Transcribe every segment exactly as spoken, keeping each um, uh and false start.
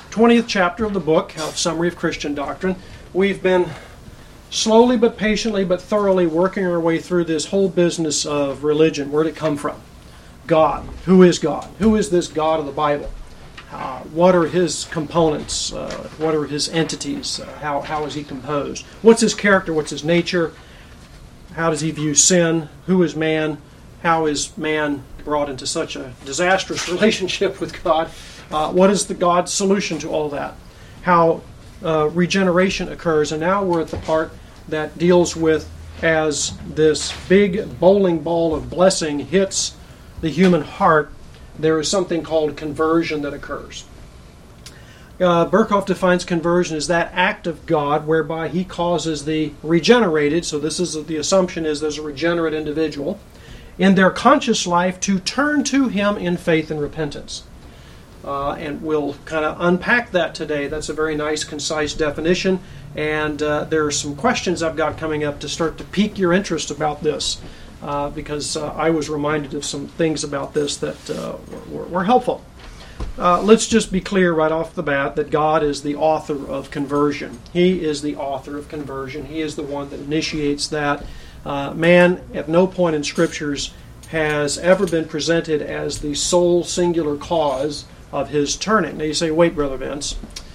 twentieth chapter of the book, of Summary of Christian Doctrine. We've been slowly but patiently but thoroughly working our way through this whole business of religion. Where did it come from? God. Who is God? Who is this God of the Bible? Uh, what are his components? Uh, what are his entities? Uh, how, how is he composed? What's his character? What's his nature? How does he view sin? Who is man? How is man brought into such a disastrous relationship with God? Uh, what is the God's solution to all that? How uh, regeneration occurs. And now we're at the part that deals with as this big bowling ball of blessing hits the human heart, there is something called conversion that occurs. Uh, Berkhoff defines conversion as that act of God whereby he causes the regenerated, so this is the assumption is there's a regenerate individual, in their conscious life to turn to him in faith and repentance. Uh, and we'll kind of unpack that today. That's a very nice, concise definition. And uh, there are some questions I've got coming up to start to pique your interest about this. Uh, because uh, I was reminded of some things about this that uh, were, were helpful. Uh, let's just be clear right off the bat that God is the author of conversion. He is the author of conversion. He is the one that initiates that. Uh, man, at no point in Scriptures, has ever been presented as the sole singular cause of his turning. Now you say, wait, Brother Vince,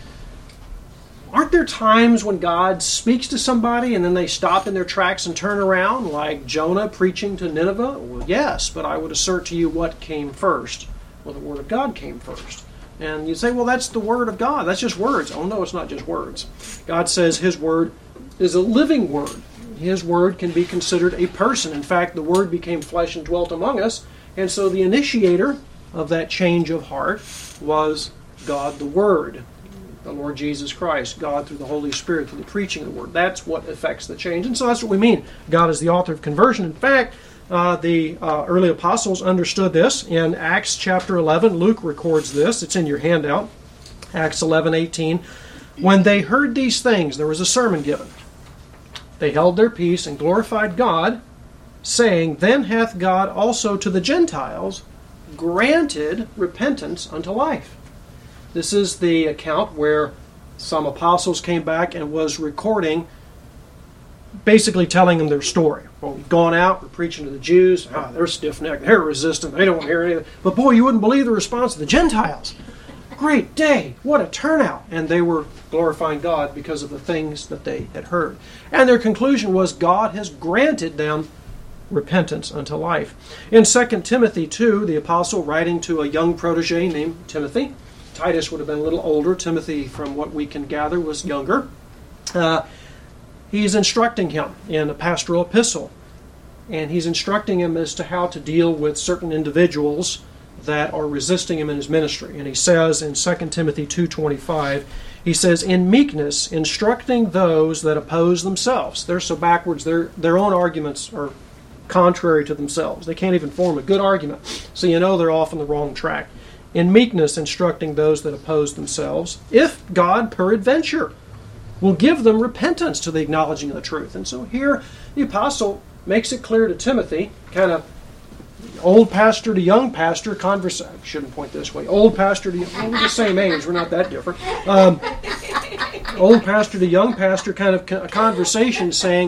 aren't there times when God speaks to somebody and then they stop in their tracks and turn around, like Jonah preaching to Nineveh? Well, yes, but I would assert to you what came first. Well, the Word of God came first. And you say, well, that's the Word of God. That's just words. Oh, no, it's not just words. God says His Word is a living Word. His Word can be considered a person. In fact, the Word became flesh and dwelt among us. And so the initiator of that change of heart was God the Word. The Lord Jesus Christ, God through the Holy Spirit, through the preaching of the Word. That's what affects the change. And so that's what we mean. God is the author of conversion. In fact, uh, the uh, early apostles understood this. In Acts chapter eleven, Luke records this. It's in your handout. Acts eleven eighteen. When they heard these things, there was a sermon given. They held their peace and glorified God, saying, Then hath God also to the Gentiles granted repentance unto life. This is the account where some apostles came back and was recording, basically telling them their story. Well, we've gone out, we're preaching to the Jews. Ah, they're stiff-necked, they're resistant, they don't want to hear anything. But boy, you wouldn't believe the response of the Gentiles. Great day, what a turnout. And they were glorifying God because of the things that they had heard. And their conclusion was God has granted them repentance unto life. In Second Timothy two, the apostle writing to a young protege named Timothy, Titus would have been a little older. Timothy, from what we can gather, was younger. Uh, he's instructing him in a pastoral epistle. And he's instructing him as to how to deal with certain individuals that are resisting him in his ministry. And he says in Second Timothy two twenty-five, he says, In meekness, instructing those that oppose themselves. They're so backwards, their their own arguments are contrary to themselves. They can't even form a good argument. So you know they're off on the wrong track. In meekness instructing those that oppose themselves, if God peradventure will give them repentance to the acknowledging of the truth. And so here the apostle makes it clear to Timothy, kind of old pastor to young pastor, conversation. I shouldn't point this way. Old pastor to, well, we're the same age, we're not that different. Um, old pastor to young pastor kind of a conversation saying,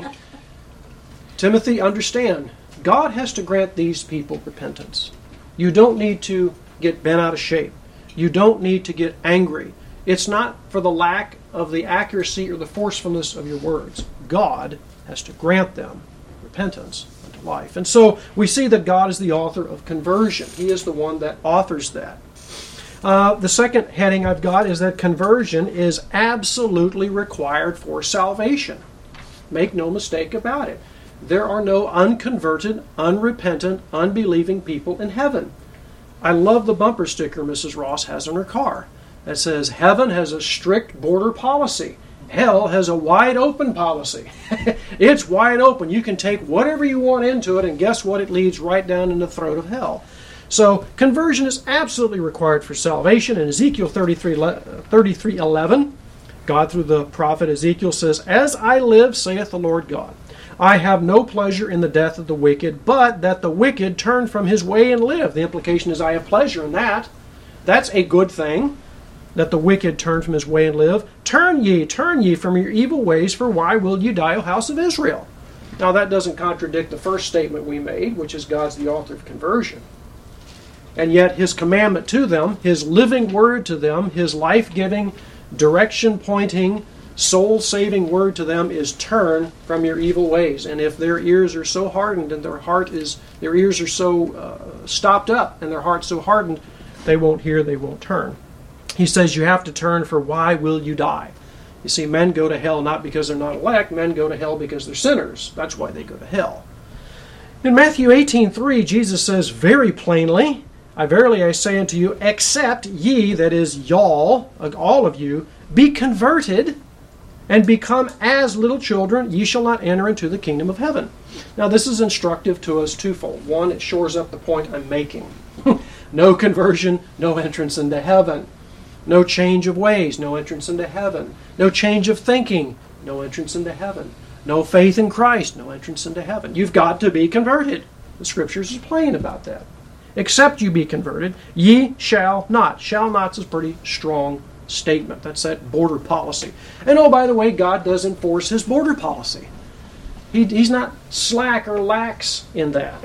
Timothy, understand, God has to grant these people repentance. You don't need to get bent out of shape. You don't need to get angry. It's not for the lack of the accuracy or the forcefulness of your words. God has to grant them repentance unto life. And so we see that God is the author of conversion. He is the one that authors that. Uh, the second heading I've got is that conversion is absolutely required for salvation. Make no mistake about it. There are no unconverted, unrepentant, unbelieving people in heaven. I love the bumper sticker Missus Ross has on her car that says, Heaven has a strict border policy. Hell has a wide open policy. It's wide open. You can take whatever you want into it, and guess what? It leads right down in the throat of hell. So conversion is absolutely required for salvation. In Ezekiel thirty-three eleven, God through the prophet Ezekiel says, As I live, saith the Lord God, I have no pleasure in the death of the wicked, but that the wicked turn from his way and live. The implication is I have pleasure in that. That's a good thing. that the wicked turn from his way and live. Turn ye, turn ye from your evil ways, for why will you die, O house of Israel? Now that doesn't contradict the first statement we made, which is God's the author of conversion. And yet his commandment to them, his living word to them, his life-giving, direction-pointing, soul-saving word to them is turn from your evil ways. And if their ears are so hardened and their heart is, their ears are so uh, stopped up and their heart's so hardened, they won't hear, they won't turn. He says you have to turn, for why will you die? You see, men go to hell not because they're not elect. Men go to hell because they're sinners. That's why they go to hell. In Matthew eighteen three, Jesus says very plainly, I verily I say unto you, except ye, that is y'all, all of you, be converted and become as little children, ye shall not enter into the kingdom of heaven. Now this is instructive to us twofold. One, it shores up the point I'm making. No conversion, no entrance into heaven. No change of ways, no entrance into heaven. No change of thinking, no entrance into heaven. No faith in Christ, no entrance into heaven. You've got to be converted. The Scriptures is plain about that. Except you be converted, ye shall not. Shall not is a pretty strong statement. That's that border policy. And oh, by the way, God does enforce his border policy. He, he's not slack or lax in that.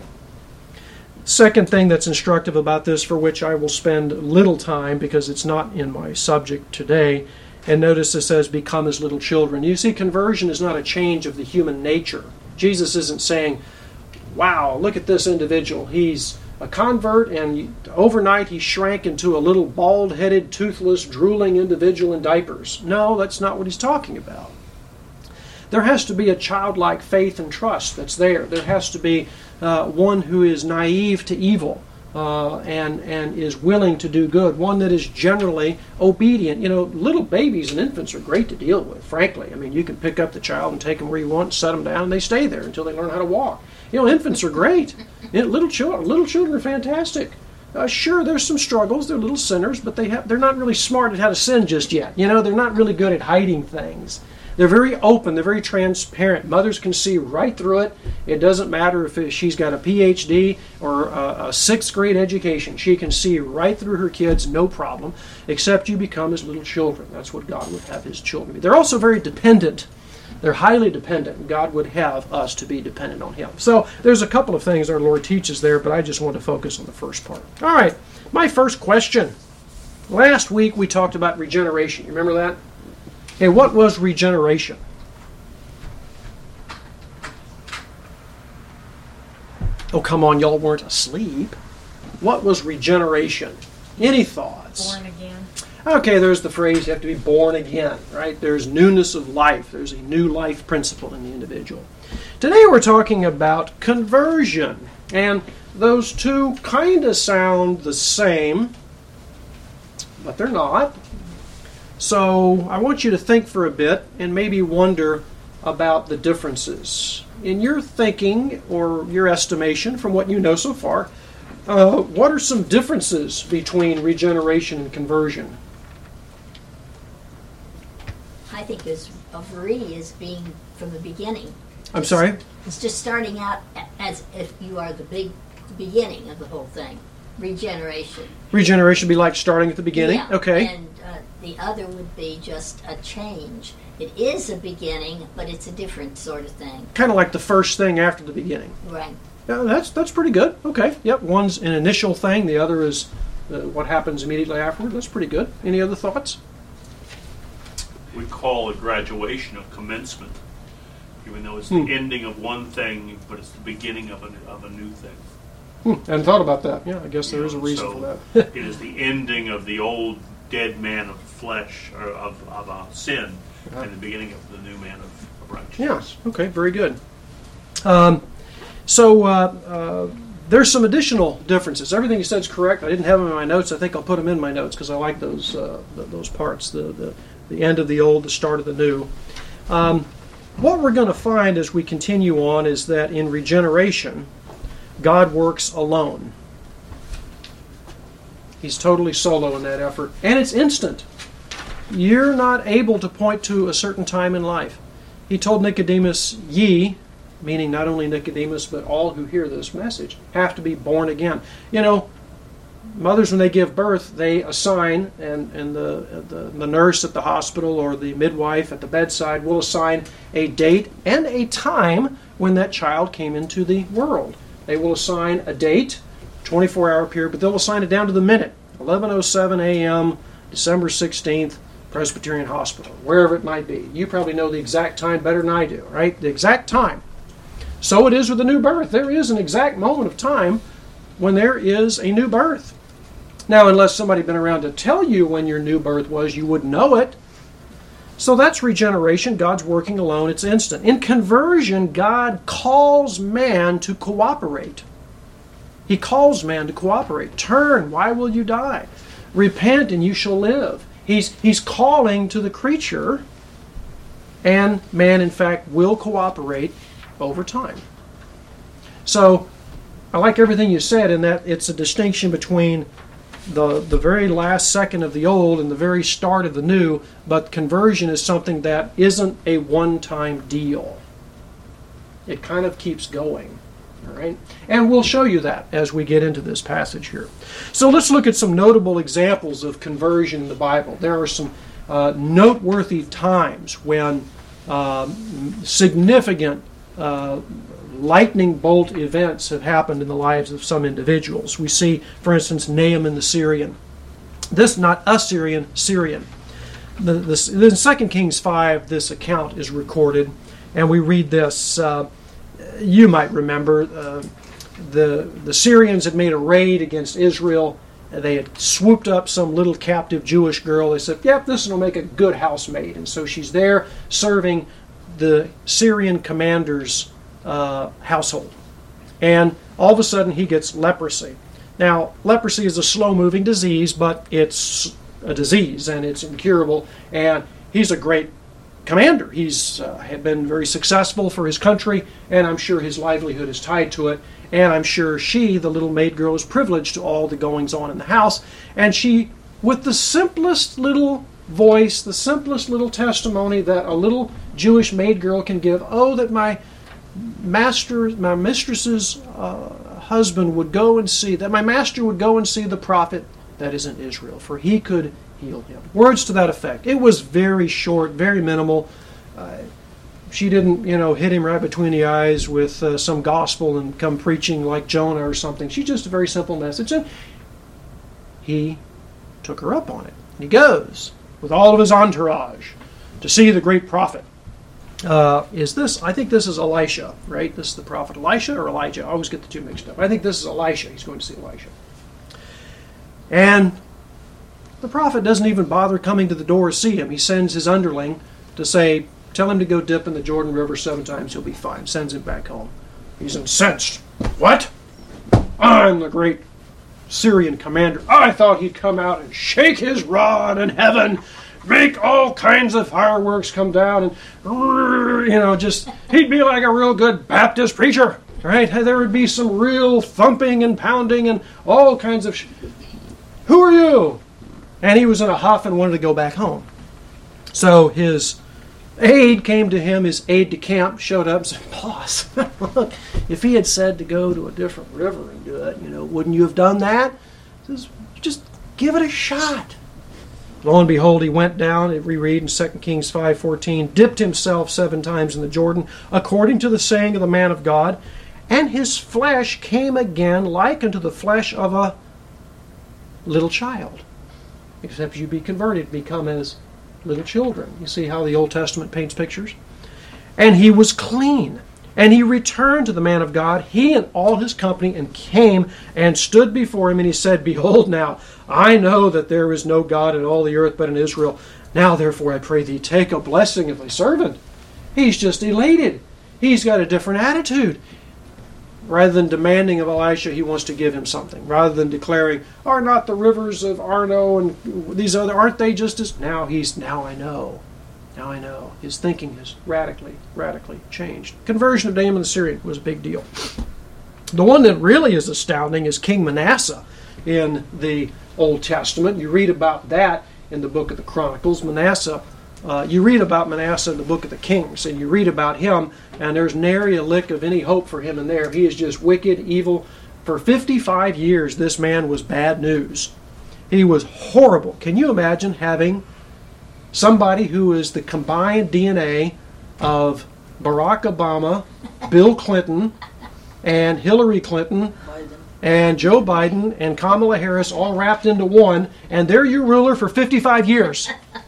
Second thing that's instructive about this, for which I will spend little time because it's not in my subject today, and notice it says, become as little children. You see, conversion is not a change of the human nature. Jesus isn't saying, wow, look at this individual. He's a convert, and overnight he shrank into a little bald-headed, toothless, drooling individual in diapers. No, that's not what he's talking about. There has to be a childlike faith and trust that's there. There has to be uh, one who is naive to evil uh, and, and is willing to do good. One that is generally obedient. You know, little babies and infants are great to deal with, frankly. I mean, you can pick up the child and take them where you want, set them down, and they stay there until they learn how to walk. You know, infants are great. You know, little children, little children are fantastic. Uh, sure, there's some struggles. They're little sinners, but they have, they're not really smart at how to sin just yet. You know, they're not really good at hiding things. They're very open. They're very transparent. Mothers can see right through it. It doesn't matter if she's got a P H D or a, a sixth grade education. She can see right through her kids, no problem, except you become as little children. That's what God would have his children be. They're also very dependent. They're highly dependent. God would have us to be dependent on him. So there's a couple of things our Lord teaches there, but I just want to focus on the first part. All right, my first question. Last week we talked about regeneration. You remember that? Okay, what was regeneration? Oh, come on, y'all weren't asleep. What was regeneration? Any thoughts? Born again. Okay, there's the phrase, you have to be born again, right? There's newness of life. There's a new life principle in the individual. Today we're talking about conversion. And those two kind of sound the same, but they're not. So I want you to think for a bit and maybe wonder about the differences. In your thinking or your estimation from what you know so far, uh, what are some differences between regeneration and conversion? I think it's of re is being from the beginning. I'm sorry? It's just starting out as if you are the big beginning of the whole thing. Regeneration. Regeneration would be like starting at the beginning? Yeah. Okay. And uh, the other would be just a change. It is a beginning, but it's a different sort of thing. Kind of like the first thing after the beginning. Right. Yeah, that's that's pretty good. Okay. Yep. One's an initial thing. The other is uh, what happens immediately afterward. That's pretty good. Any other thoughts? We call it graduation of commencement, even though it's Hmm. the ending of one thing, but it's the beginning of a, of a new thing. Hmm. I hadn't thought about that. Yeah, I guess there You is a know, reason so for that. It is the ending of the old dead man of flesh, or of, of uh, sin, Uh-huh. and the beginning of the new man of, of Yeah. righteousness. Okay. Very good. Um, so uh, uh, there's some additional differences. Everything you said is correct. I didn't have them in my notes. I think I'll put them in my notes because I like those uh, th- those parts. The, the the end of the old, the start of the new. Um, what we're going to find as we continue on is that in regeneration, God works alone. He's totally solo in that effort, and it's instant. You're not able to point to a certain time in life. He told Nicodemus, ye, meaning not only Nicodemus, but all who hear this message, have to be born again. You know, mothers, when they give birth, they assign, and, and the, the, the nurse at the hospital or the midwife at the bedside will assign a date and a time when that child came into the world. They will assign a date, twenty-four hour period, but they'll assign it down to the minute. eleven oh seven a.m., December sixteenth, Presbyterian Hospital, wherever it might be. You probably know the exact time better than I do, right? The exact time. So it is with a new birth. There is an exact moment of time when there is a new birth. Now, unless somebody had been around to tell you when your new birth was, you wouldn't know it. So that's regeneration. God's working alone. It's instant. In conversion, God calls man to cooperate. He calls man to cooperate. Turn, why will you die? Repent and you shall live. He's, he's calling to the creature, and man, in fact, will cooperate over time. So, I like everything you said in that it's a distinction between the, the very last second of the old and the very start of the new, but conversion is something that isn't a one-time deal. It kind of keeps going. All right? And we'll show you that as we get into this passage here. So let's look at some notable examples of conversion in the Bible. There are some uh, noteworthy times when uh, significant uh, lightning bolt events have happened in the lives of some individuals. We see, for instance, Naaman the Syrian. This, not Assyrian, Syrian. The, this, in Second Kings five, this account is recorded, and we read this. Uh, you might remember uh, the, the Syrians had made a raid against Israel. They had swooped up some little captive Jewish girl. They said, yep, this will make a good housemaid. And so she's there serving the Syrian commander's uh, household. And all of a sudden he gets leprosy. Now, leprosy is a slow-moving disease, but it's a disease and it's incurable. And he's a great commander. He's uh, had been very successful for his country, and I'm sure his livelihood is tied to it. And I'm sure she, the little maid girl, is privileged to all the goings-on in the house. And she, with the simplest little voice, the simplest little testimony that a little Jewish maid girl can give, oh, that my master, my mistress's uh, husband would go and see, that my master would go and see the prophet that is in Israel, for he could heal him. Words to that effect. It was very short, very minimal. Uh, she didn't, you know, hit him right between the eyes with uh, some gospel and come preaching like Jonah or something. She's just a very simple message. And he took her up on it. And he goes with all of his entourage to see the great prophet. Uh, is this, I think this is Elisha, right? This is the prophet Elisha or Elijah. I always get the two mixed up. I think this is Elisha. He's going to see Elisha. And the prophet doesn't even bother coming to the door to see him. He sends his underling to say, tell him to go dip in the Jordan River seven times, he'll be fine. Sends him back home. He's incensed. What? I'm the great Syrian commander. I thought he'd come out and shake his rod in heaven, make all kinds of fireworks come down, and, you know, just, he'd be like a real good Baptist preacher, right? There would be some real thumping and pounding and all kinds of... Sh- Who are you? And he was in a huff and wanted to go back home. So his aide came to him, his aide de camp showed up and said, boss, look, if he had said to go to a different river and do it, you know, wouldn't you have done that? He says, just give it a shot. Lo and behold, he went down, we read in Second Kings five fourteen, dipped himself seven times in the Jordan, according to the saying of the man of God, and his flesh came again like unto the flesh of a little child. Except you be converted, become as little children. You see how the Old Testament paints pictures? And he was clean. And he returned to the man of God, he and all his company, and came and stood before him, and he said, behold now, I know that there is no God in all the earth but in Israel. Now therefore I pray thee, take a blessing of thy servant. He's just elated. He's got a different attitude. Rather than demanding of Elisha, he wants to give him something. Rather than declaring, are not the rivers of Arno and these other, aren't they just as... Now he's, now I know. Now I know. His thinking has radically, radically changed. Conversion of Naaman the Syrian was a big deal. The one that really is astounding is King Manasseh in the Old Testament. You read about that in the book of the Chronicles. Manasseh, uh, you read about Manasseh in the book of the Kings, and you read about him, and there's nary a lick of any hope for him in there. He is just wicked, evil, For fifty-five years, this man was bad news. He was horrible. Can you imagine having somebody who is the combined D N A of Barack Obama, Bill Clinton, and Hillary Clinton, and Joe Biden, and Kamala Harris all wrapped into one, and they're your ruler for fifty-five years?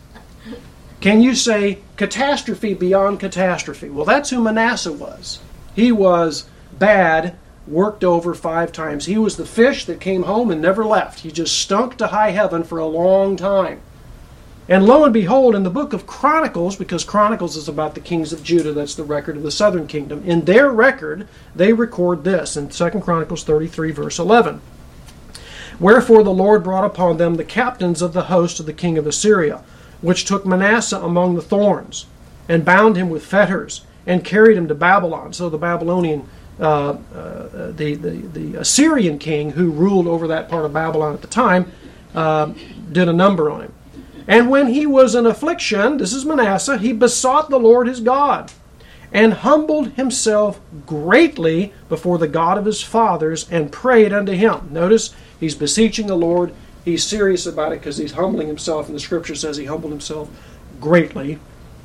Can you say catastrophe beyond catastrophe? Well, that's who Manasseh was. He was bad, worked over five times. He was the fish that came home and never left. He just stunk to high heaven for a long time. And lo and behold, in the book of Chronicles, because Chronicles is about the kings of Judah, that's the record of the southern kingdom, in their record, they record this in Second Chronicles thirty-three, verse eleven. Wherefore the Lord brought upon them the captains of the host of the king of Assyria, which took Manasseh among the thorns, and bound him with fetters, and carried him to Babylon. So the Babylonian, uh, uh, the, the, the Assyrian king who ruled over that part of Babylon at the time, uh, did a number on him. And when he was in affliction, this is Manasseh, he besought the Lord his God, and humbled himself greatly before the God of his fathers, and prayed unto him. Notice, he's beseeching the Lord. He's serious about it because he's humbling himself, and the Scripture says he humbled himself greatly.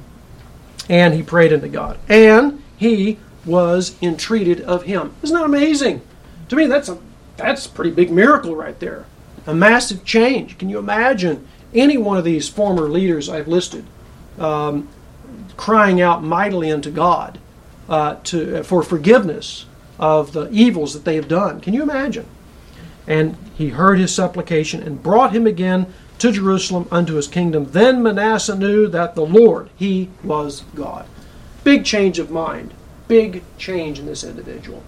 And he prayed unto God. And he was entreated of him. Isn't that amazing? To me, that's a that's a pretty big miracle right there. A massive change. Can you imagine any one of these former leaders I've listed um, crying out mightily unto God uh, to for forgiveness of the evils that they have done? Can you imagine? And he heard his supplication and brought him again to Jerusalem unto his kingdom. Then Manasseh knew that the Lord, he was God. Big change of mind. Big change in this individual.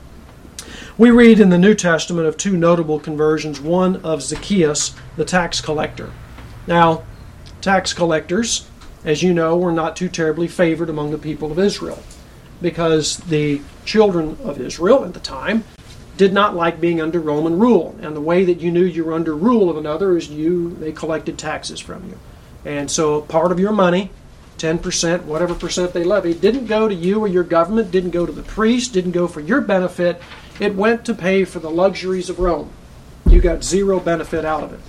We read in the New Testament of two notable conversions, one of Zacchaeus, the tax collector. Now, tax collectors, as you know, were not too terribly favored among the people of Israel, because the children of Israel at the time did not like being under Roman rule. And the way that you knew you were under rule of another is you they collected taxes from you. And so part of your money, ten percent, whatever percent they levied, didn't go to you or your government, didn't go to the priest, didn't go for your benefit. It went to pay for the luxuries of Rome. You got zero benefit out of it.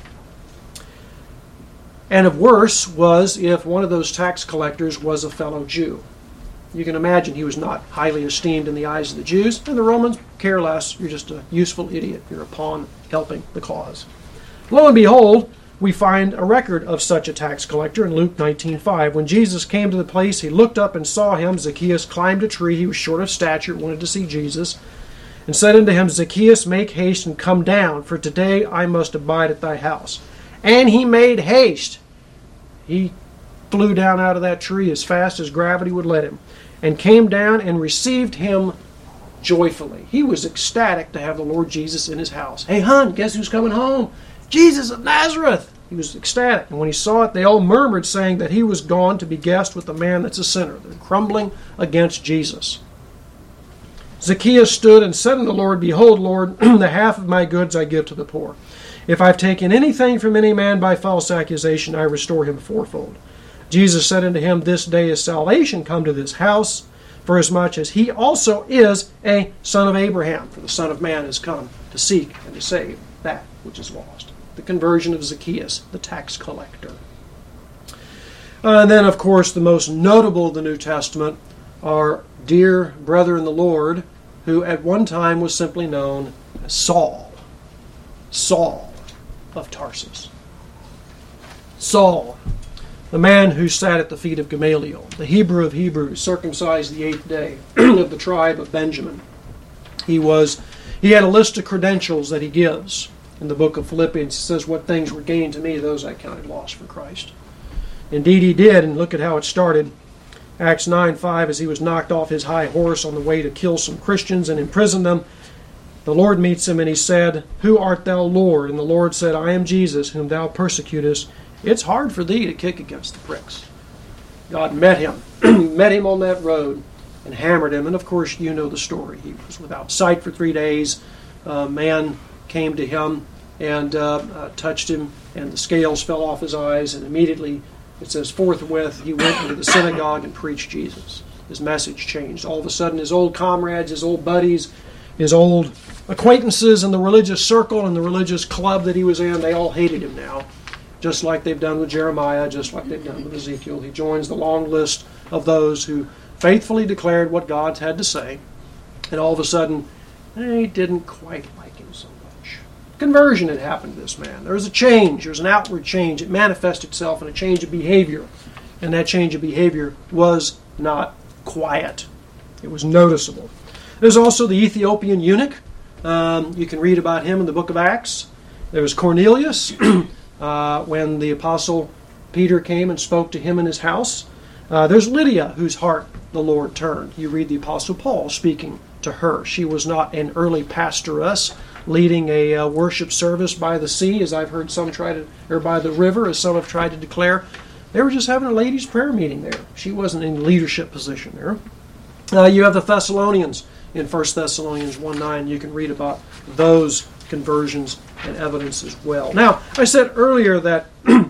And of worse was if one of those tax collectors was a fellow Jew. You can imagine he was not highly esteemed in the eyes of the Jews, and the Romans care less. You're just a useful idiot. You're a pawn helping the cause. Lo and behold, we find a record of such a tax collector in Luke nineteen five. When Jesus came to the place, he looked up and saw him. Zacchaeus climbed a tree. He was short of stature, wanted to see Jesus, and said unto him, Zacchaeus, make haste and come down, for today I must abide at thy house. And he made haste. He flew down out of that tree as fast as gravity would let him, and came down and received him joyfully. He was ecstatic to have the Lord Jesus in his house. Hey, hon, guess who's coming home? Jesus of Nazareth. He was ecstatic. And when he saw it, they all murmured, saying that he was gone to be guest with a man that's a sinner. They're grumbling against Jesus. Zacchaeus stood and said unto the Lord, Behold, Lord, the half of my goods I give to the poor. If I've taken anything from any man by false accusation, I restore him fourfold. Jesus said unto him, This day is salvation come to this house, forasmuch as he also is a son of Abraham. For the Son of Man has come to seek and to save that which is lost. The conversion of Zacchaeus, the tax collector. Uh, and then, of course, the most notable of the New Testament, our dear brother in the Lord, who at one time was simply known as Saul. Saul of Tarsus. Saul, the man who sat at the feet of Gamaliel, the Hebrew of Hebrews, circumcised the eighth day, of the tribe of Benjamin. He was, he had a list of credentials that he gives in the book of Philippians. He says, What things were gained to me, those I counted lost for Christ. Indeed he did, and look at how it started. Acts nine five, as he was knocked off his high horse on the way to kill some Christians and imprison them, the Lord meets him and he said, Who art thou, Lord? And the Lord said, I am Jesus, whom thou persecutest. It's hard for thee to kick against the pricks. God met him, met him on that road and hammered him. And of course, you know the story. He was without sight for three days. A man came to him and uh, uh, touched him, and the scales fell off his eyes, and immediately, it says, forthwith, he went into the synagogue and preached Jesus. His message changed. All of a sudden, his old comrades, his old buddies, his old acquaintances in the religious circle and the religious club that he was in, they all hated him now. Just like they've done with Jeremiah, just like they've done with Ezekiel. He joins the long list of those who faithfully declared what God had to say, and all of a sudden, they didn't quite like him so much. Conversion had happened to this man. There was a change. There was an outward change. It manifested itself in a change of behavior, and that change of behavior was not quiet. It was noticeable. There's also the Ethiopian eunuch. Um, you can read about him in the book of Acts. There was Cornelius, uh, when the apostle Peter came and spoke to him in his house. Uh, there's Lydia, whose heart the Lord turned. You read the apostle Paul speaking to her. She was not an early pastoress leading a uh, worship service by the sea, as I've heard some try to, or by the river, as some have tried to declare. They were just having a ladies' prayer meeting there. She wasn't in leadership position there. Uh, you have the Thessalonians in First Thessalonians one nine. You can read about those conversions and evidence as well. Now, I said earlier that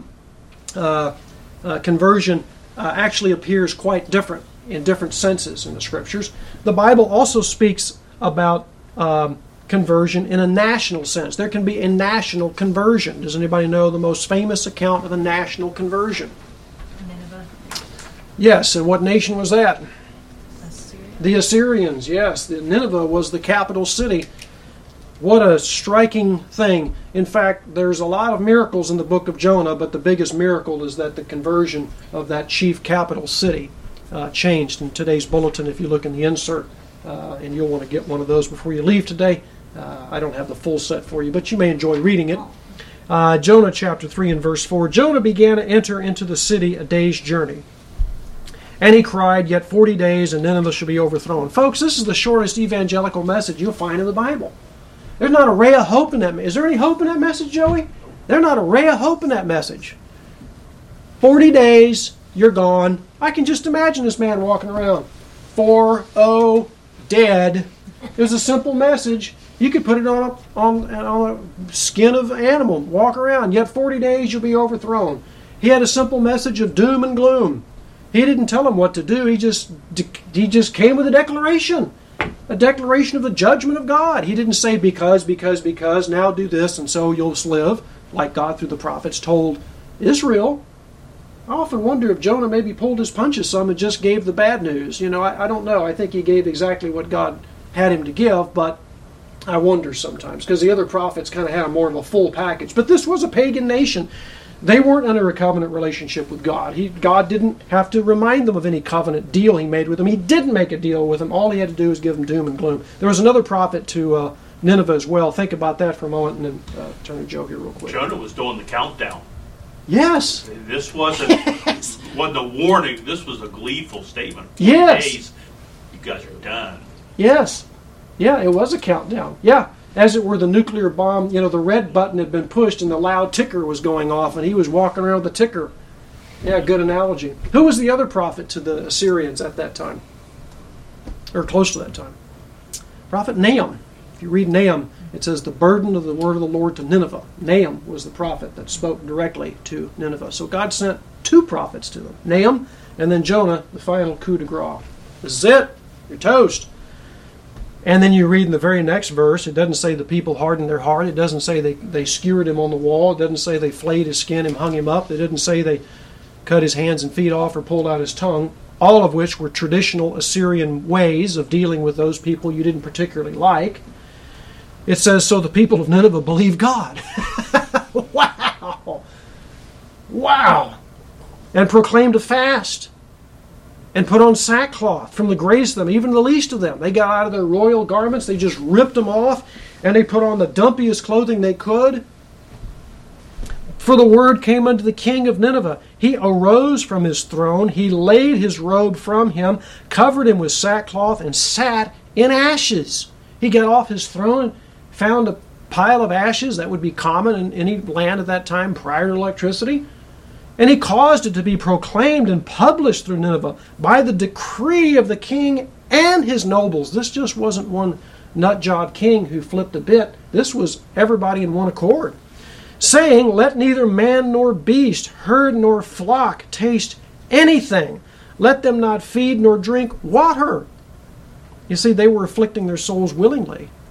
uh, uh, conversion uh, actually appears quite different in different senses in the Scriptures. The Bible also speaks about um, conversion in a national sense. There can be a national conversion. Does anybody know the most famous account of a national conversion? Nineveh. Yes, and what nation was that? Assyria. The Assyrians, yes. The Nineveh was the capital city. What a striking thing. In fact, there's a lot of miracles in the book of Jonah, but the biggest miracle is that the conversion of that chief capital city uh, changed. In today's bulletin, if you look in the insert, uh, and you'll want to get one of those before you leave today. Uh, I don't have the full set for you, but you may enjoy reading it. Uh, Jonah chapter three and verse four. Jonah began to enter into the city a day's journey. And he cried, yet forty days and Nineveh shall be overthrown. Folks, this is the shortest evangelical message you'll find in the Bible. There's not a ray of hope in that. Is there any hope in that message, Joey? There's not a ray of hope in that message. Forty days, you're gone. I can just imagine this man walking around. Four, oh, dead. It was a simple message. You could put it on a, on, on a skin of an animal, walk around. Yet forty days, you'll be overthrown. He had a simple message of doom and gloom. He didn't tell them what to do. He just he just came with a declaration. A declaration of the judgment of God. He didn't say because, because, because, now do this and so you'll live, like God through the prophets told Israel. I often wonder if Jonah maybe pulled his punches some and just gave the bad news. You know, I, I don't know. I think he gave exactly what God had him to give, but I wonder sometimes, because the other prophets kind of had a more of a full package. But this was a pagan nation. They weren't under a covenant relationship with God. He, God didn't have to remind them of any covenant deal he made with them. He didn't make a deal with them. All he had to do was give them doom and gloom. There was another prophet to uh, Nineveh as well. Think about that for a moment, and then uh, turn to Joe here real quick. Jonah was doing the countdown. Yes. This wasn't, Yes. wasn't a warning. This was a gleeful statement. Yes. Days, you guys are done. Yes. Yeah, it was a countdown. Yeah. As it were, the nuclear bomb, you know, the red button had been pushed and the loud ticker was going off and he was walking around with the ticker. Yeah, good analogy. Who was the other prophet to the Assyrians at that time? Or close to that time? Prophet Nahum. If you read Nahum, it says the burden of the word of the Lord to Nineveh. Nahum was the prophet that spoke directly to Nineveh. So God sent two prophets to them. Nahum and then Jonah, the final coup de grace. This is it. You're toast. And then you read in the very next verse, it doesn't say the people hardened their heart. It doesn't say they, they skewered him on the wall. It doesn't say they flayed his skin and hung him up. It didn't say they cut his hands and feet off or pulled out his tongue, all of which were traditional Assyrian ways of dealing with those people you didn't particularly like. It says, so the people of Nineveh believed God. Wow! Wow! And proclaimed a fast. And put on sackcloth from the greatest of them, even the least of them. They got out of their royal garments, they just ripped them off, and they put on the dumpiest clothing they could. For the word came unto the king of Nineveh. He arose from his throne, he laid his robe from him, covered him with sackcloth, and sat in ashes. He got off his throne, found a pile of ashes that would be common in any land at that time prior to electricity. And he caused it to be proclaimed and published through Nineveh by the decree of the king and his nobles. This just wasn't one nut-job king who flipped a bit. This was everybody in one accord. Saying, let neither man nor beast, herd nor flock taste anything. Let them not feed nor drink water. You see, they were afflicting their souls willingly.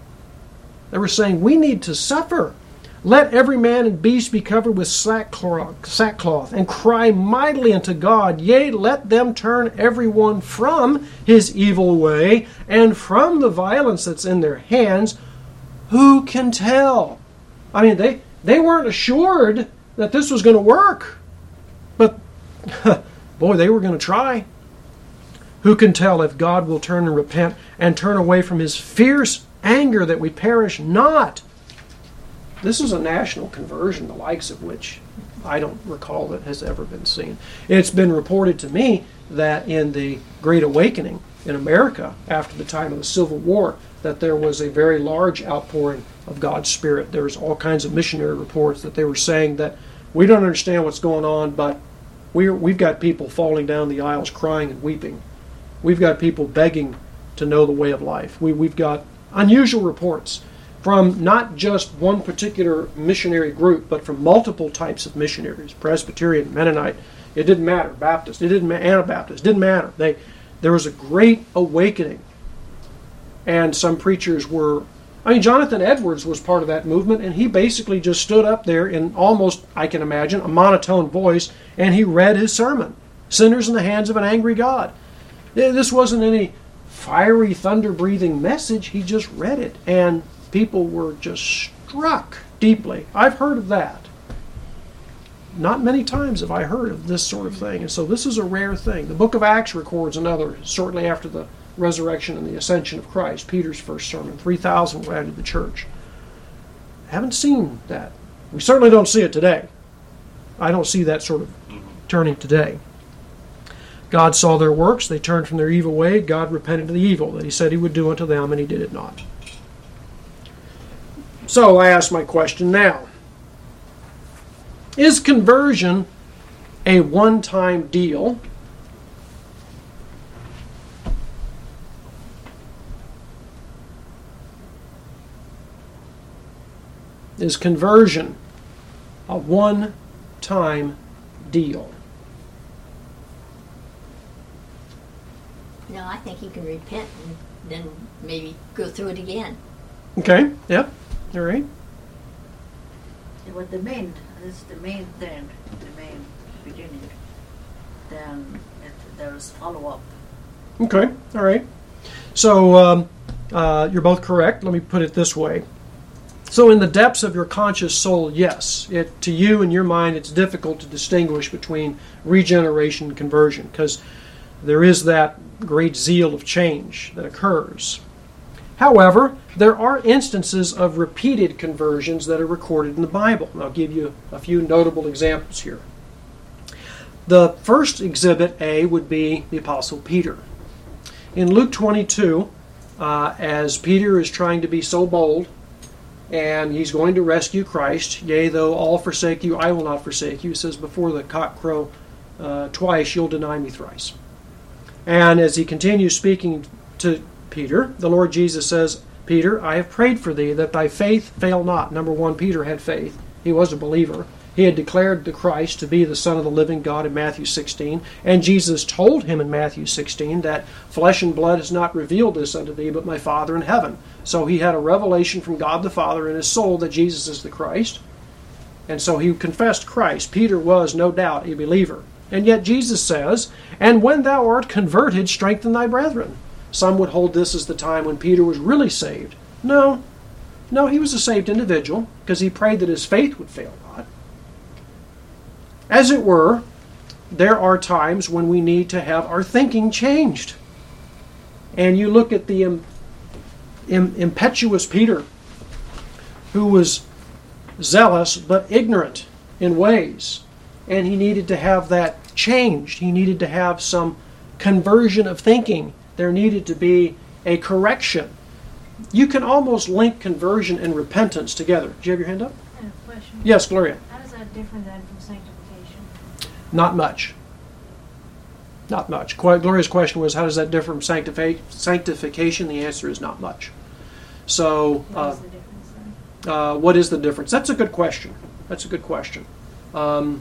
They were saying, we need to suffer. Let every man and beast be covered with sackcloth, sackcloth, and cry mightily unto God. Yea, let them turn every one from his evil way, and from the violence that's in their hands. Who can tell? I mean, they, they weren't assured that this was going to work. But, boy, they were going to try. Who can tell if God will turn and repent and turn away from his fierce anger that we perish not? This is a national conversion, the likes of which I don't recall that has ever been seen. It's been reported to me that in the Great Awakening in America, after the time of the Civil War, that there was a very large outpouring of God's Spirit. There's all kinds of missionary reports that they were saying that we don't understand what's going on, but we're, we've got people falling down the aisles crying and weeping. We've got people begging to know the way of life. We, we've got unusual reports from not just one particular missionary group, but from multiple types of missionaries, Presbyterian, Mennonite, it didn't matter, Baptist, it didn't matter, Anabaptist, it didn't matter. They, there was a great awakening. And some preachers were, I mean, Jonathan Edwards was part of that movement, and he basically just stood up there in almost, I can imagine, a monotone voice, and he read his sermon, Sinners in the Hands of an Angry God. This wasn't any fiery, thunder-breathing message, he just read it, and people were just struck deeply. I've heard of that. Not many times have I heard of this sort of thing. And so this is a rare thing. The book of Acts records another, shortly after the resurrection and the ascension of Christ, Peter's first sermon. three thousand were added to the church. I haven't seen that. We certainly don't see it today. I don't see that sort of turning today. God saw their works. They turned from their evil way. God repented of the evil that he said he would do unto them, and he did it not. So I ask my question now. Is conversion a one-time deal? Is conversion a one-time deal? No, I think you can repent and then maybe go through it again. Okay, yep, all right. But the main, this is the main thing, the main beginning. Then it, there's follow-up. Okay, all right. So um, uh, you're both correct. Let me put it this way. So in the depths of your conscious soul, yes, it, to you in your mind, it's difficult to distinguish between regeneration and conversion because there is that great zeal of change that occurs. However, there are instances of repeated conversions that are recorded in the Bible. And I'll give you a few notable examples here. The first exhibit A would be the Apostle Peter. In Luke twenty-two, uh, as Peter is trying to be so bold, and he's going to rescue Christ, yea, though all forsake you, I will not forsake you. He says, before the cock crow uh, twice, you'll deny me thrice. And as he continues speaking to Peter, the Lord Jesus says, Peter, I have prayed for thee that thy faith fail not. Number one, Peter had faith. He was a believer. He had declared the Christ to be the Son of the living God in Matthew sixteen. And Jesus told him in Matthew sixteen that flesh and blood has not revealed this unto thee, but my Father in heaven. So he had a revelation from God the Father in his soul that Jesus is the Christ. And so he confessed Christ. Peter was, no doubt, a believer. And yet Jesus says, and when thou art converted, strengthen thy brethren. Some would hold this as the time when Peter was really saved. No, no, he was a saved individual because he prayed that his faith would fail not. As it were, there are times when we need to have our thinking changed. And you look at the im- im- impetuous Peter, who was zealous but ignorant in ways. And he needed to have that changed. He needed to have some conversion of thinking. There needed to be a correction. You can almost link conversion and repentance together. Do you have your hand up? I have a question. Yes, Gloria. How is that different than from sanctification? Not much. Not much. Qu- Gloria's question was, how does that differ from sanctifi- sanctification? The answer is not much. So, What uh, is the difference then? uh, what is the difference? That's a good question. That's a good question. Um,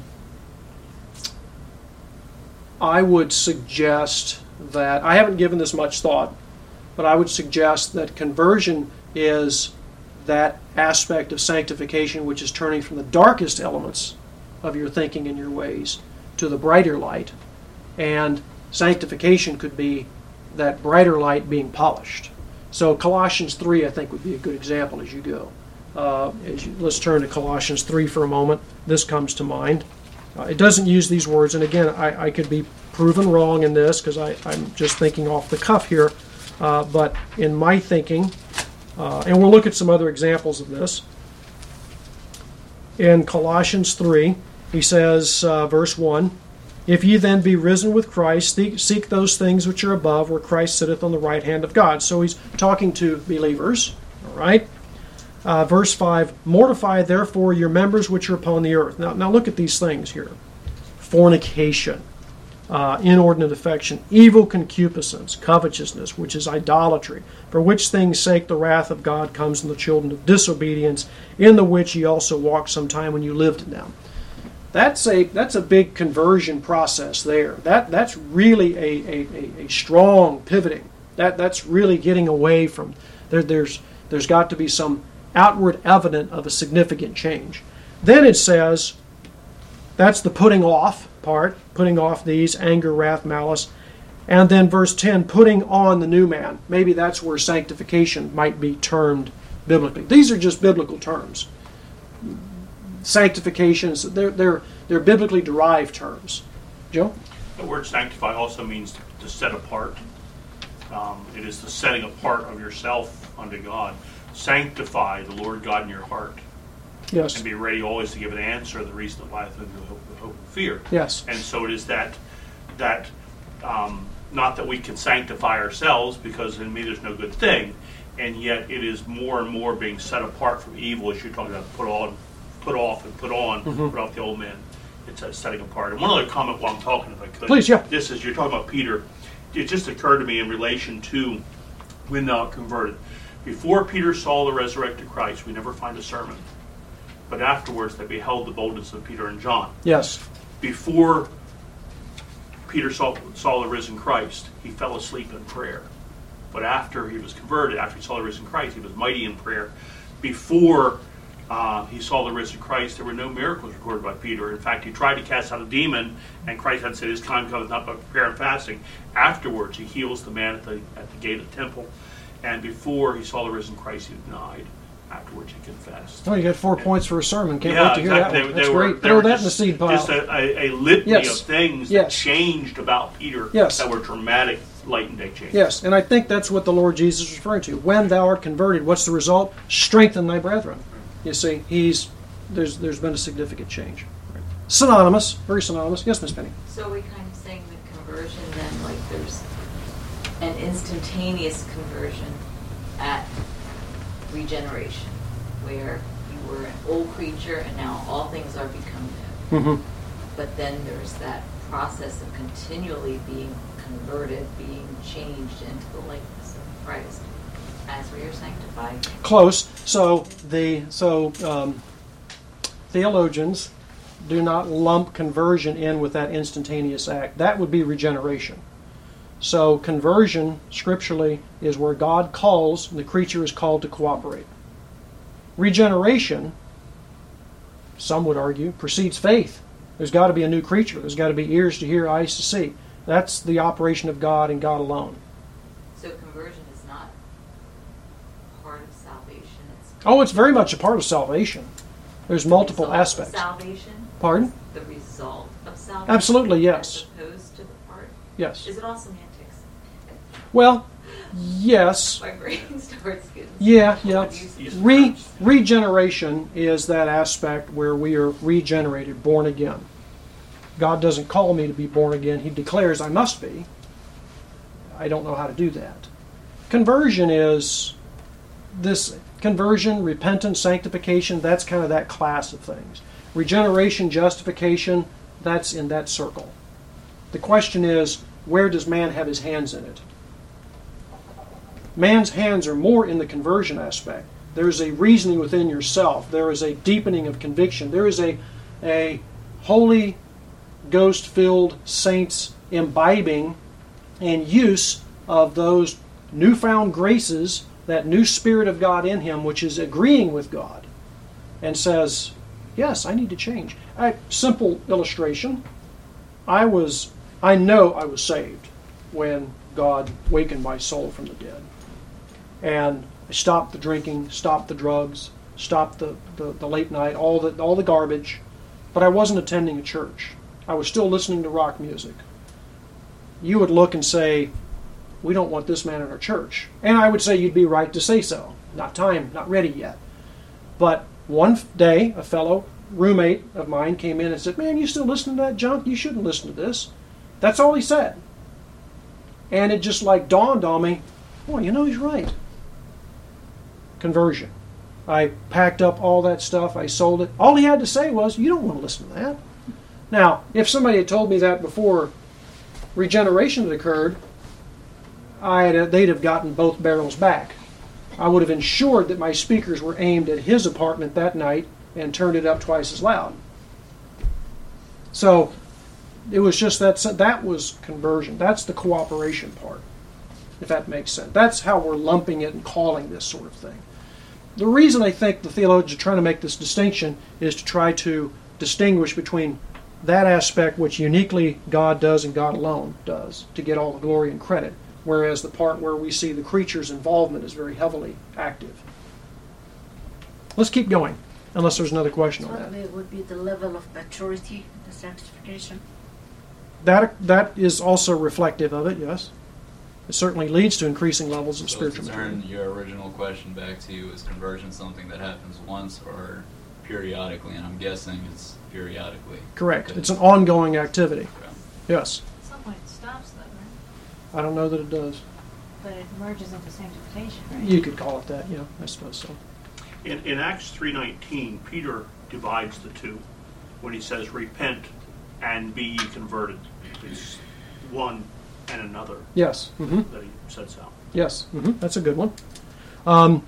I would suggest that, I haven't given this much thought, but I would suggest that conversion is that aspect of sanctification which is turning from the darkest elements of your thinking and your ways to the brighter light. And sanctification could be that brighter light being polished. So Colossians three, I think, would be a good example as you go. Uh, as you, let's turn to Colossians three for a moment. This comes to mind. Uh, it doesn't use these words, and again, I, I could be proven wrong in this because I'm just thinking off the cuff here. Uh, but in my thinking, uh, and we'll look at some other examples of this. In Colossians three, he says, uh, verse one, "If ye then be risen with Christ, seek, seek those things which are above, where Christ sitteth on the right hand of God." So he's talking to believers, all right? Uh, verse five, "Mortify therefore your members which are upon the earth." Now, now look at these things here. Fornication, uh, inordinate affection, evil concupiscence, covetousness, which is idolatry, for which things' sake the wrath of God comes on the children of disobedience, in the which ye also walked sometime when you lived in them. That's a that's a big conversion process there. That that's really a, a, a, a strong pivoting. That that's really getting away from there. There's there's got to be some outward evidence of a significant change. Then it says that's the putting off part, putting off these anger, wrath, malice, and then verse ten, putting on the new man. Maybe that's where sanctification might be termed biblically. These are just biblical terms. Sanctifications, they're, they're, they're biblically derived terms. Joe? The word sanctify also means to, to set apart. Um, it is the setting apart of yourself unto God. Sanctify the Lord God in your heart. Yes. And be ready always to give an answer, the reason that lieth in the hope, the hope and fear. Yes. And so it is that, that um, not that we can sanctify ourselves, because in me there's no good thing, and yet it is more and more being set apart from evil, as you're talking about, put on, put off and put on, mm-hmm. put off the old man. It's a setting apart. And one other comment while I'm talking, if I could. Please, yeah. This is, you're talking about Peter. It just occurred to me in relation to when thou art converted. Before Peter saw the resurrected Christ, we never find a sermon. But afterwards they beheld the boldness of Peter and John. Yes. Before Peter saw, saw the risen Christ, he fell asleep in prayer. But after he was converted, after he saw the risen Christ, he was mighty in prayer. Before Uh, he saw the risen Christ, there were no miracles recorded by Peter. In fact, he tried to cast out a demon, and Christ had said, "His time cometh not but prayer and fasting." Afterwards, he heals the man at the at the gate of the temple. And before he saw the risen Christ, he denied. Afterwards, he confessed. Oh, you got four and, points for a sermon. Can't yeah, wait to hear exactly. that one. They, That's they great. Were, Throw that just, in the seed pile. Just a, a, a litany yes. of things yes. that changed about Peter yes. that were dramatic, light and day changes. Yes, and I think that's what the Lord Jesus is referring to. When thou art converted, what's the result? Strengthen thy brethren. You see, he's there's there's been a significant change. Synonymous, very synonymous. Yes, Miss Penny. So are we kind of saying that conversion then, like there's an instantaneous conversion at regeneration, where you were an old creature and now all things are become new. Mm-hmm. But then there's that process of continually being converted, being changed into the likeness of Christ as we are sanctified. Close. So the so um, theologians do not lump conversion in with that instantaneous act. That would be regeneration. So conversion, scripturally, is where God calls and the creature is called to cooperate. Regeneration, some would argue, precedes faith. There's got to be a new creature. There's got to be ears to hear, eyes to see. That's the operation of God and God alone. So conversion is not part of salvation. It's Oh, it's very much a part of salvation. There's multiple the result aspects. Of salvation? Pardon? The result of salvation? Absolutely, yes. As opposed to the part? Yes. Is it all semantics? Well, yes. My brain starts getting... Yeah, yeah. Use Re- terms. regeneration is that aspect where we are regenerated, born again. God doesn't call me to be born again. He declares I must be. I don't know how to do that. Conversion is this conversion, repentance, sanctification, that's kind of that class of things. Regeneration, justification, that's in that circle. The question is, where does man have his hands in it? Man's hands are more in the conversion aspect. There's a reasoning within yourself. There is a deepening of conviction. There is a, a Holy Ghost-filled saints imbibing and use of those newfound graces that new Spirit of God in him, which is agreeing with God, and says, yes, I need to change. I, simple illustration. I was, I know I was saved when God wakened my soul from the dead. And I stopped the drinking, stopped the drugs, stopped the, the, the late night, all the, all the garbage. But I wasn't attending a church. I was still listening to rock music. You would look and say, we don't want this man in our church. And I would say you'd be right to say so. Not time, not ready yet. But one day, a fellow roommate of mine came in and said, man, you still listening to that junk? You shouldn't listen to this. That's all he said. And it just like dawned on me, boy, you know, he's right. Conversion. I packed up all that stuff. I sold it. All he had to say was, you don't want to listen to that. Now, if somebody had told me that before regeneration had occurred, I'd, they'd have gotten both barrels back. I would have ensured that my speakers were aimed at his apartment that night and turned it up twice as loud. So it was just that, that was conversion. That's the cooperation part, if that makes sense. That's how we're lumping it and calling this sort of thing. The reason I think the theologians are trying to make this distinction is to try to distinguish between that aspect which uniquely God does and God alone does to get all the glory and credit, whereas the part where we see the creature's involvement is very heavily active. Let's keep going, unless there's another question on that. What would be the level of maturity, the sanctification? That, that is also reflective of it, yes. It certainly leads to increasing levels of so spiritual to turn maturity. your original question back to you, is conversion something that happens once or periodically? And I'm guessing it's periodically. Correct. It's an ongoing activity. Okay. Yes. At some point it stops, though, right? I don't know that it does. But it merges into sanctification, right? You could call it that, yeah, I suppose so. In, in Acts three nineteen, Peter divides the two when he says, repent and be ye converted. It's one and another Yes. Mm-hmm. that he sets out. Yes. Mm-hmm. That's a good one. Um,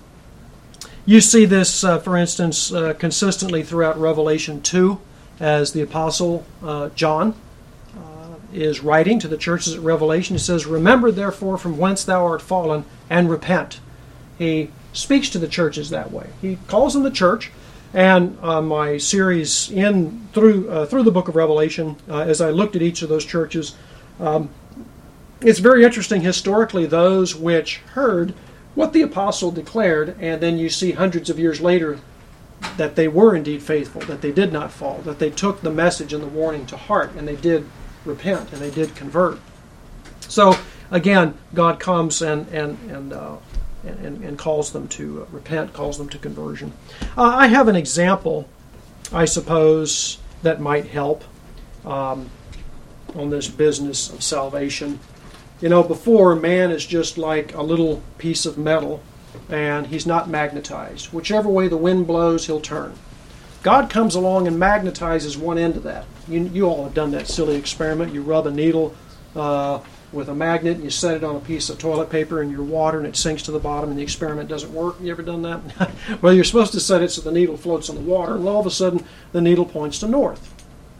you see this, uh, for instance, uh, consistently throughout Revelation two, as the Apostle uh, John uh, is writing to the churches at Revelation. He says, remember therefore from whence thou art fallen, and repent. He speaks to the churches that way. He calls them the church. And uh, my series in through uh, through the book of Revelation, uh, as I looked at each of those churches, um, it's very interesting historically, those which heard what the apostle declared, and then you see hundreds of years later that they were indeed faithful, that they did not fall, that they took the message and the warning to heart, and they did repent, and they did convert. So again, God comes and and and uh, and, and calls them to repent, calls them to conversion. Uh, I have an example, I suppose, that might help um, on this business of salvation. You know, before, man is just like a little piece of metal, and he's not magnetized. Whichever way the wind blows, he'll turn. God comes along and magnetizes one end of that. You, you all have done that silly experiment. You rub a needle uh, with a magnet, and you set it on a piece of toilet paper in your water, and it sinks to the bottom, and the experiment doesn't work. You ever done that? Well, you're supposed to set it so the needle floats on the water, and all of a sudden, the needle points to north.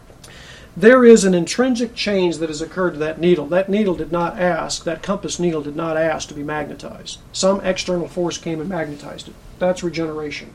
There is an intrinsic change that has occurred to that needle. That needle did not ask, that compass needle did not ask to be magnetized. Some external force came and magnetized it. That's regeneration.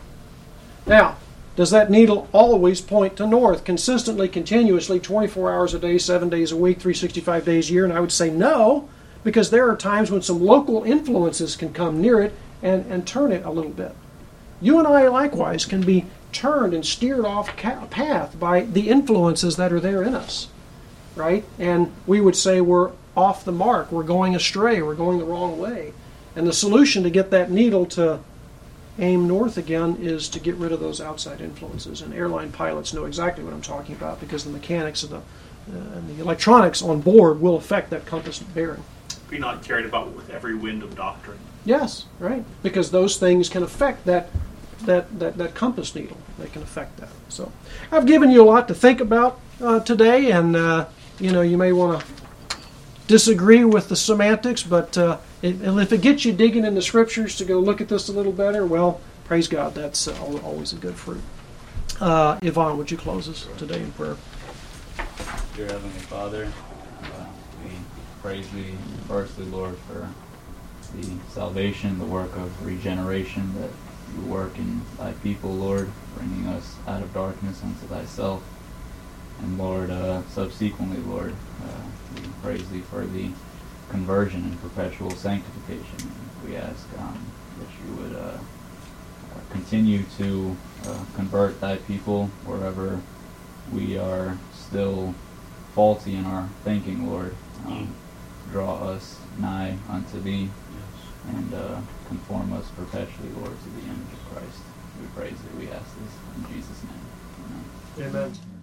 Now, does that needle always point to north, consistently, continuously, twenty-four hours a day, seven days a week, three hundred sixty-five days a year? And I would say no, because there are times when some local influences can come near it and, and turn it a little bit. You and I, likewise, can be turned and steered off a path by the influences that are there in us, right? And we would say we're off the mark, we're going astray, we're going the wrong way. And the solution to get that needle to aim north again is to get rid of those outside influences. And airline pilots know exactly what I'm talking about, because the mechanics of the, uh, and the electronics on board will affect that compass bearing. Be not carried about with every wind of doctrine. Yes, right. Because those things can affect that That, that, that compass needle. They can affect that. So I've given you a lot to think about uh, today, and uh, you know, you may want to disagree with the semantics, but uh, it, if it gets you digging in the scriptures to go look at this a little better, well, praise God, that's uh, always a good fruit. Uh, Yvonne, would you close us today in prayer? Dear Heavenly Father, uh, we praise Thee firstly, Lord, for the salvation, the work of regeneration that you work in thy people, Lord, bringing us out of darkness unto thyself. And Lord, uh, subsequently, Lord, uh, we praise thee for the conversion and perpetual sanctification. And we ask um, that you would uh, continue to uh, convert thy people wherever we are still faulty in our thinking, Lord. Um, draw us nigh unto thee, and uh, conform us perpetually, Lord, to the image of Christ. We praise thee, we ask this in Jesus' name. Amen. Amen.